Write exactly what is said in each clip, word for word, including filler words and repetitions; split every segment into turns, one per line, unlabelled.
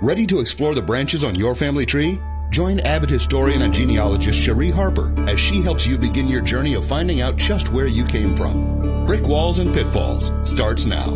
Ready to explore the branches on your family tree? Join avid historian and genealogist Cherie Harper as she helps you begin your journey of finding out just where you came from. Brick Walls and Pitfalls starts now.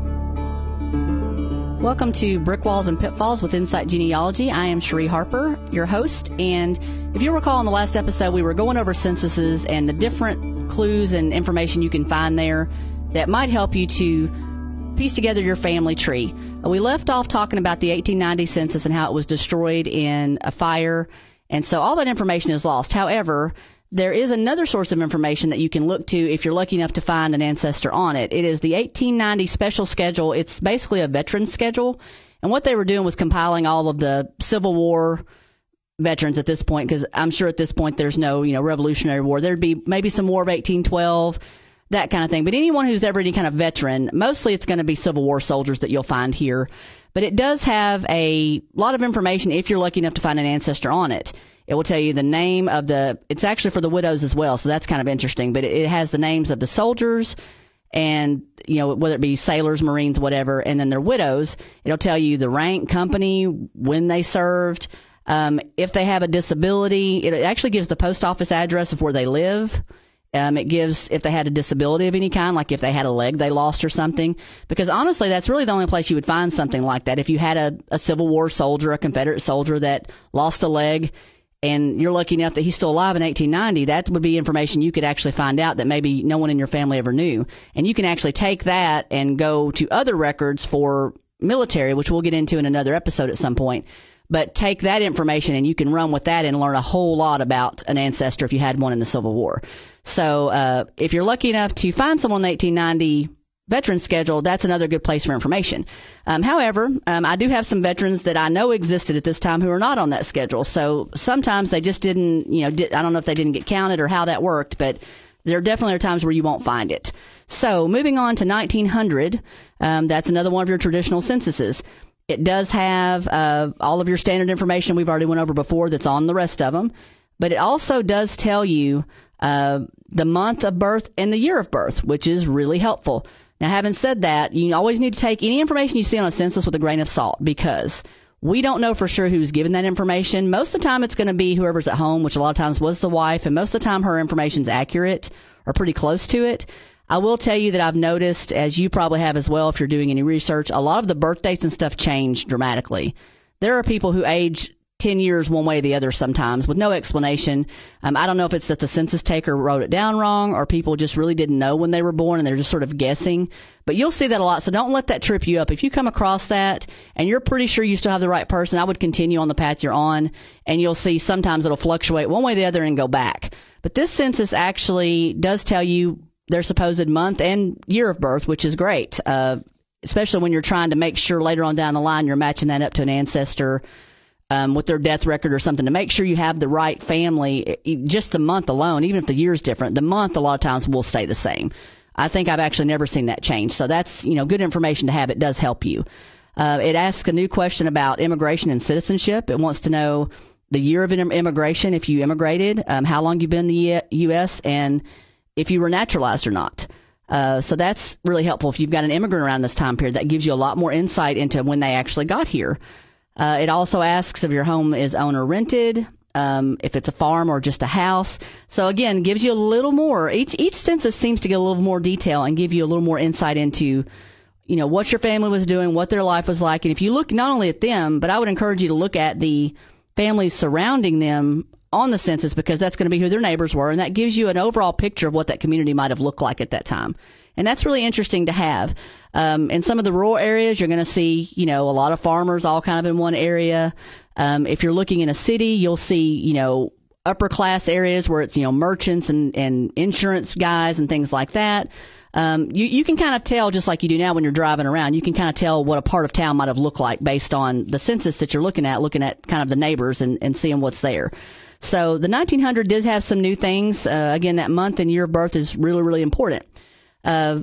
Welcome to Brick Walls and Pitfalls with Insight Genealogy. I am Cherie Harper, your host, and if you recall in the last episode, we were going over censuses and the different clues and information you can find there that might help you to piece together your family tree. We left off talking about the eighteen ninety census and how it was destroyed in a fire, and so all that information is lost. However, there is another source of information that you can look to if you're lucky enough to find an ancestor on it. It is the eighteen ninety special schedule. It's basically a veteran schedule, and what they were doing was compiling all of the Civil War veterans at this point, because I'm sure at this point there's no, you know, Revolutionary War. There'd be maybe some War of eighteen twelve, that kind of thing. But anyone who's ever any kind of veteran, mostly it's going to be Civil War soldiers that you'll find here. But it does have a lot of information if you're lucky enough to find an ancestor on it. It will tell you the name of the, it's actually for the widows as well, so that's kind of interesting. But it, it has the names of the soldiers and, you know, whether it be sailors, Marines, whatever, and then their widows. It'll tell you the rank, company, when they served, um, if they have a disability. It actually gives the post office address of where they live. Um, it gives if they had a disability of any kind, like if they had a leg they lost or something. Because honestly, that's really the only place you would find something like that. If you had a, a Civil War soldier, a Confederate soldier that lost a leg, and you're lucky enough that he's still alive in eighteen ninety, that would be information you could actually find out that maybe no one in your family ever knew. And you can actually take that and go to other records for military, which we'll get into in another episode at some point. But take that information and you can run with that and learn a whole lot about an ancestor if you had one in the Civil War. So uh, if you're lucky enough to find someone on the eighteen ninety veteran schedule, that's another good place for information. Um, however, um, I do have some veterans that I know existed at this time who are not on that schedule. So sometimes they just didn't, you know, did, I don't know if they didn't get counted or how that worked, but there definitely are times where you won't find it. So moving on to nineteen hundred, um, that's another one of your traditional censuses. It does have uh, all of your standard information we've already went over before that's on the rest of them, but it also does tell you uh, the month of birth and the year of birth, which is really helpful. Now, having said that, you always need to take any information you see on a census with a grain of salt, because we don't know for sure who's given that information. Most of the time it's going to be whoever's at home, which a lot of times was the wife, and most of the time her information's accurate or pretty close to it. I will tell you that I've noticed, as you probably have as well if you're doing any research, a lot of the birth dates and stuff change dramatically. There are people who age ten years one way or the other sometimes with no explanation. Um, I don't know if it's that the census taker wrote it down wrong or people just really didn't know when they were born and they're just sort of guessing. But you'll see that a lot, so don't let that trip you up. If you come across that and you're pretty sure you still have the right person, I would continue on the path you're on, and you'll see sometimes it'll fluctuate one way or the other and go back. But this census actually does tell you their supposed month and year of birth, which is great, uh, especially when you're trying to make sure later on down the line you're matching that up to an ancestor um, with their death record or something to make sure you have the right family. Just the month alone, even if the year is different, the month a lot of times will stay the same. I think I've actually never seen that change. So that's, you know, good information to have. It does help you. Uh, it asks a new question about immigration and citizenship. It wants to know the year of immigration, if you immigrated, um, how long you've been in the U S, and if you were naturalized or not. Uh, so that's really helpful. If you've got an immigrant around this time period, that gives you a lot more insight into when they actually got here. Uh, it also asks if your home is owned or rented, um, if it's a farm or just a house. So again, gives you a little more. Each each census seems to get a little more detail and give you a little more insight into, you know, what your family was doing, what their life was like. And if you look not only at them, but I would encourage you to look at the families surrounding them on the census, because that's going to be who their neighbors were, and that gives you an overall picture of what that community might have looked like at that time. And that's really interesting to have. Um, in some of the rural areas, you're going to see, you know, a lot of farmers all kind of in one area. Um, if you're looking in a city, you'll see, you know, upper class areas where it's, you know, merchants and, and insurance guys and things like that. Um, you, you can kind of tell, just like you do now when you're driving around, you can kind of tell what a part of town might have looked like based on the census that you're looking at, looking at kind of the neighbors and, and seeing what's there. So the nineteen hundred did have some new things. Uh, again, that month and year of birth is really, really important. Uh,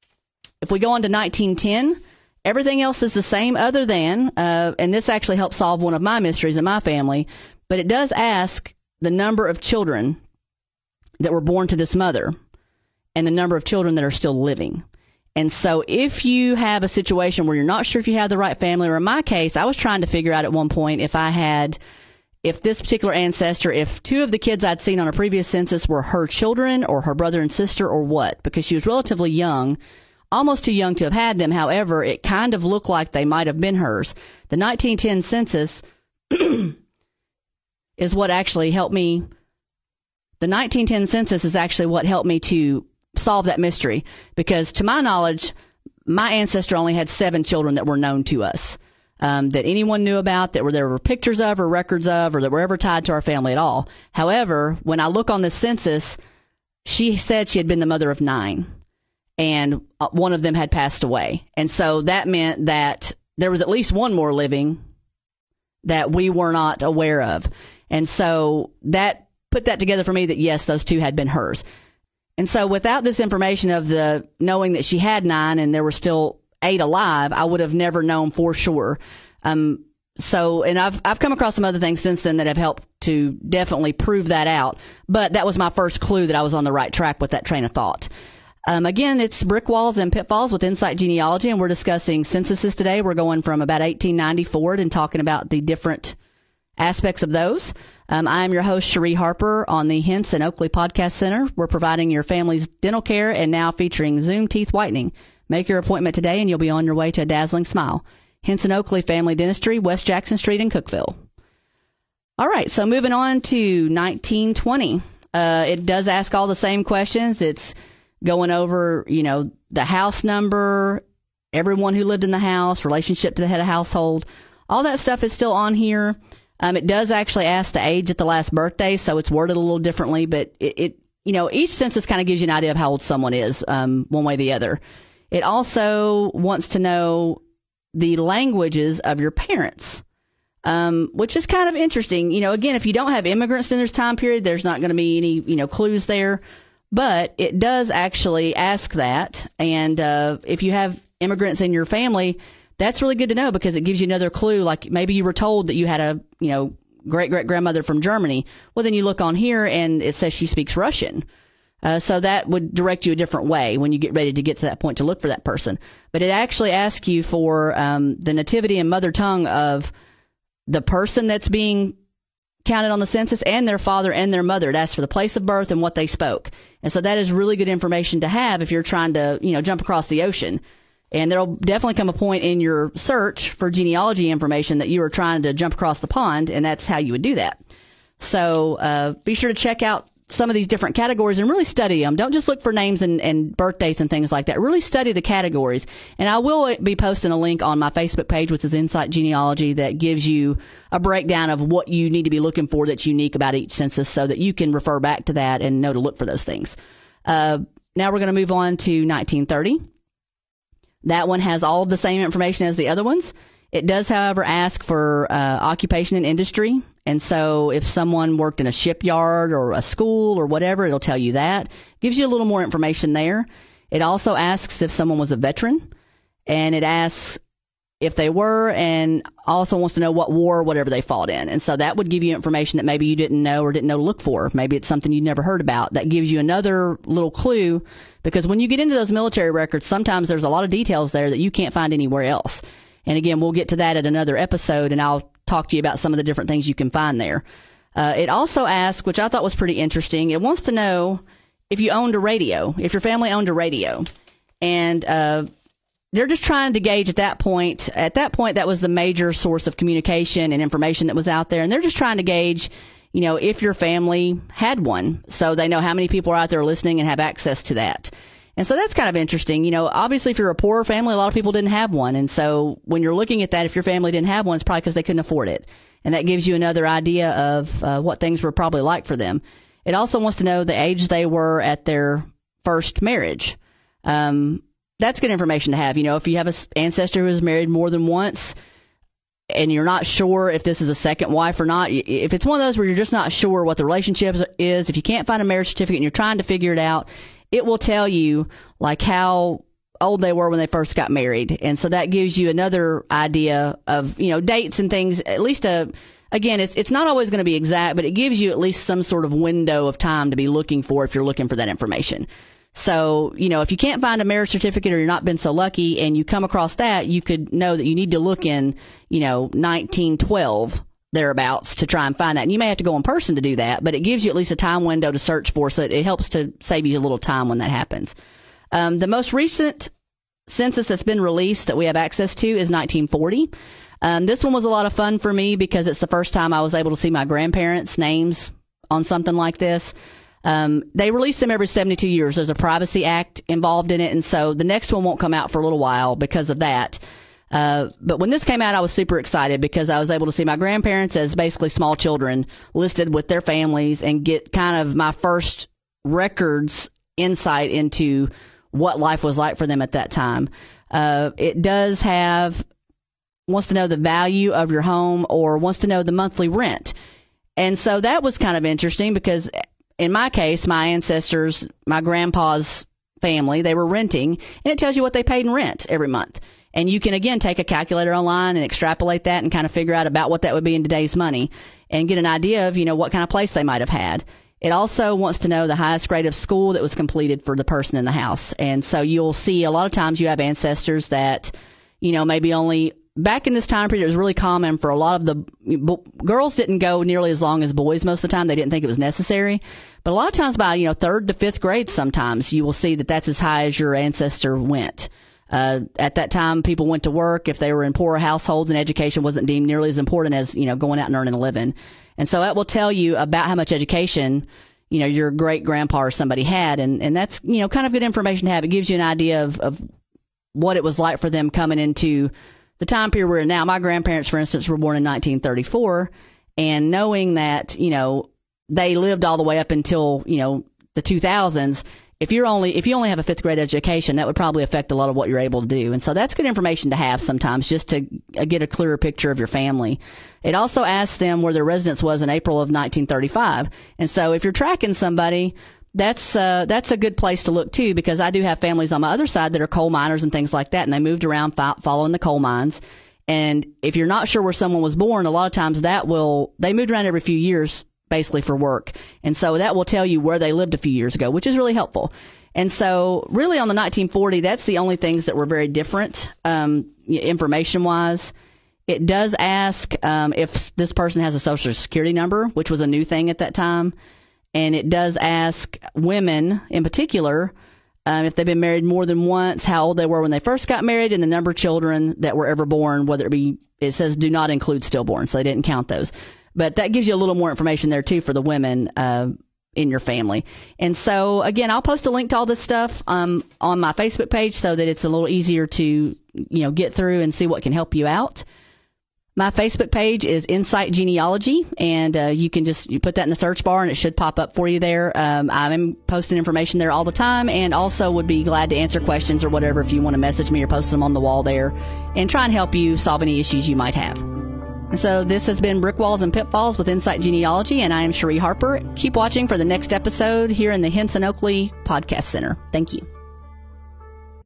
if we go on to nineteen ten, everything else is the same other than, uh, and this actually helps solve one of my mysteries in my family, but it does ask the number of children that were born to this mother and the number of children that are still living. And so if you have a situation where you're not sure if you have the right family, or in my case, I was trying to figure out at one point if I had, if this particular ancestor, if two of the kids I'd seen on a previous census were her children or her brother and sister or what, because she was relatively young, almost too young to have had them. However, it kind of looked like they might have been hers. The nineteen ten census is what actually helped me. The nineteen ten census is actually what helped me to solve that mystery, because to my knowledge, my ancestor only had seven children that were known to us, um, that anyone knew about, that were there were pictures of or records of, or that were ever tied to our family at all. However, when I look on this census, she said she had been the mother of nine, and one of them had passed away. And so that meant that there was at least one more living that we were not aware of. And so that put that together for me that, yes, those two had been hers. And so without this information of the knowing that she had nine and there were still eight alive, I would have never known for sure. Um, so, and I've I've come across some other things since then that have helped to definitely prove that out. But that was my first clue that I was on the right track with that train of thought. Um, again, it's Brick Walls and Pitfalls with Insight Genealogy, and we're discussing censuses today. We're going from about eighteen ninety forward and talking about the different aspects of those. Um, I'm your host, Cherie Harper, on the Henson Oakley Podcast Center. We're providing your family's dental care and now featuring Zoom teeth whitening. Make your appointment today and you'll be on your way to a dazzling smile. Henson Oakley Family Dentistry, West Jackson Street in Cookeville. All right, so moving on to nineteen twenty. Uh, it does ask all the same questions. It's going over, you know, the house number, everyone who lived in the house, relationship to the head of household. All that stuff is still on here. Um, it does actually ask the age at the last birthday, so it's worded a little differently, but it, it you know, each census kind of gives you an idea of how old someone is, um, one way or the other. It also wants to know the languages of your parents, um, which is kind of interesting. You know, again, if you don't have immigrants in this time period, there's not going to be any, you know, clues there, but it does actually ask that, and uh, if you have immigrants in your family, that's really good to know because it gives you another clue. Like maybe you were told that you had a, you know, great-great-grandmother from Germany. Well, then you look on here and it says she speaks Russian. Uh, so that would direct you a different way when you get ready to get to that point to look for that person. But it actually asks you for um, the nativity and mother tongue of the person that's being counted on the census and their father and their mother. It asks for the place of birth and what they spoke. And so that is really good information to have if you're trying to, you know, jump across the ocean. And there will definitely come a point in your search for genealogy information that you are trying to jump across the pond, and that's how you would do that. So uh, be sure to check out some of these different categories and really study them. Don't just look for names and, and birth dates and things like that. Really study the categories. And I will be posting a link on my Facebook page, which is Insight Genealogy, that gives you a breakdown of what you need to be looking for that's unique about each census so that you can refer back to that and know to look for those things. Uh, now we're going to move on to nineteen thirty. That one has all of the same information as the other ones. It does, however, ask for uh, occupation and industry. And so if someone worked in a shipyard or a school or whatever, it'll tell you that. Gives you a little more information there. It also asks if someone was a veteran. And it asks if they were, and also wants to know what war or whatever they fought in. And so that would give you information that maybe you didn't know or didn't know to look for. Maybe it's something you'd never heard about. That gives you another little clue, because when you get into those military records, sometimes there's a lot of details there that you can't find anywhere else. And again, we'll get to that at another episode, and I'll talk to you about some of the different things you can find there. Uh, it also asks, which I thought was pretty interesting, it wants to know if you owned a radio, if your family owned a radio. And uh they're just trying to gauge at that point. At that point, that was the major source of communication and information that was out there. And they're just trying to gauge, you know, if your family had one, so they know how many people are out there listening and have access to that. And so that's kind of interesting. You know, obviously, if you're a poorer family, a lot of people didn't have one. And so when you're looking at that, if your family didn't have one, it's probably because they couldn't afford it. And that gives you another idea of uh, what things were probably like for them. It also wants to know the age they were at their first marriage. Um That's good information to have. You know, if you have an ancestor who was married more than once and you're not sure if this is a second wife or not, if it's one of those where you're just not sure what the relationship is, if you can't find a marriage certificate and you're trying to figure it out, it will tell you, like, how old they were when they first got married. And so that gives you another idea of, you know, dates and things, at least a, again, it's it's not always going to be exact, but it gives you at least some sort of window of time to be looking for if you're looking for that information. So, you know, if you can't find a marriage certificate or you're not been so lucky and you come across that, you could know that you need to look in, you know, nineteen twelve thereabouts to try and find that. And you may have to go in person to do that, but it gives you at least a time window to search for, so it, it helps to save you a little time when that happens. Um, the most recent census that's been released that we have access to is nineteen forty. Um, this one was a lot of fun for me because it's the first time I was able to see my grandparents' names on something like this. Um, they release them every seventy-two years. There's a privacy act involved in it, and so the next one won't come out for a little while because of that. Uh, but when this came out, I was super excited because I was able to see my grandparents as basically small children listed with their families and get kind of my first records insight into what life was like for them at that time. Uh, it does have, wants to know the value of your home or wants to know the monthly rent. And so that was kind of interesting because in my case, my ancestors, my grandpa's family, they were renting, and it tells you what they paid in rent every month. And you can, again, take a calculator online and extrapolate that and kind of figure out about what that would be in today's money and get an idea of, you know, what kind of place they might have had. It also wants to know the highest grade of school that was completed for the person in the house. And so you'll see a lot of times you have ancestors that, you know, maybe only back in this time period, it was really common for a lot of the b- girls didn't go nearly as long as boys most of the time. They didn't think it was necessary. But a lot of times by, you know, third to fifth grade, sometimes you will see that that's as high as your ancestor went. Uh, at that time, people went to work if they were in poorer households, and education wasn't deemed nearly as important as, you know, going out and earning a living. And so that will tell you about how much education, you know, your great grandpa or somebody had. And, and that's, you know, kind of good information to have. It gives you an idea of, of what it was like for them coming into the time period we're in now. My grandparents, for instance, were born in nineteen thirty-four, and knowing that, you know, they lived all the way up until, you know, the two thousands. If you're only if you only have a fifth grade education, that would probably affect a lot of what you're able to do. And so that's good information to have sometimes, just to get a clearer picture of your family. It also asks them where their residence was in April of nineteen thirty-five. And so if you're tracking somebody, that's uh, that's a good place to look too, because I do have families on my other side that are coal miners and things like that, and they moved around fo- following the coal mines. And if you're not sure where someone was born, a lot of times that will they moved around every few years, basically for work. And so that will tell you where they lived a few years ago, which is really helpful. And so really on the nineteen forty, that's the only things that were very different um, information-wise. It does ask um, if this person has a Social Security number, which was a new thing at that time. And it does ask women in particular um, if they've been married more than once, how old they were when they first got married, and the number of children that were ever born, whether it be, it says do not include stillborn, so they didn't count those. But that gives you a little more information there, too, for the women uh, in your family. And so, again, I'll post a link to all this stuff um, on my Facebook page so that it's a little easier to, you know, get through and see what can help you out. My Facebook page is Insight Genealogy, and uh, you can just you put that in the search bar, and it should pop up for you there. Um, I'm posting information there all the time, and also would be glad to answer questions or whatever if you want to message me or post them on the wall there and try and help you solve any issues you might have. And so this has been Brick Walls and Pitfalls with Insight Genealogy, and I am Cherie Harper. Keep watching for the next episode here in the Henson Oakley Podcast Center. Thank you.